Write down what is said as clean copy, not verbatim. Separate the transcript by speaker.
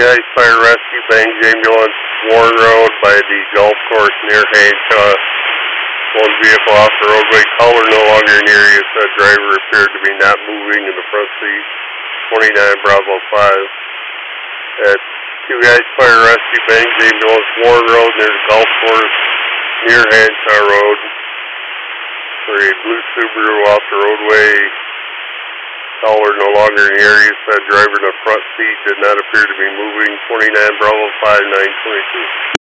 Speaker 1: guys fire rescue bangs ambulance Warren Road by the golf course near Hanshaw. One vehicle off the roadway. Caller no longer in the area. Said driver appeared to be not moving in the front seat. 29 Bravo 5. At two guys fire rescue bangs ambulance Warren Road near the golf course near Hanshaw Road. For a blue Subaru off the roadway. Caller no longer in the area. Said driver in the front seat did not appear to be moving. 29 Bravo 5 922.